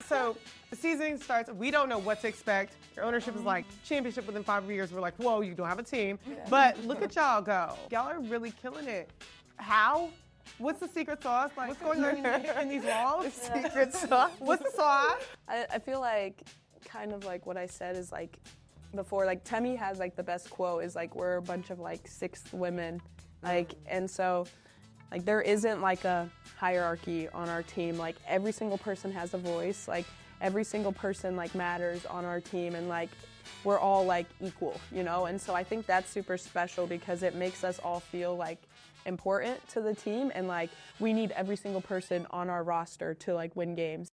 So the season starts. We don't know what to expect. Your ownership is like, championship within 5 years. We're like, whoa, you don't have a team. But look at y'all go. Y'all are really killing it. How? What's the secret sauce? Like, what's going on in these walls? Secret sauce. What's the sauce? I feel like kind of like what I said is like before, like Temi has like the best quote is like we're a bunch of like sixth women, like, and so like there isn't like a hierarchy on our team. Like every single person has a voice. Like every single person like matters on our team, and like we're all like equal, you know. And so I think that's super special because it makes us all feel like important to the team, and like we need every single person on our roster to like win games.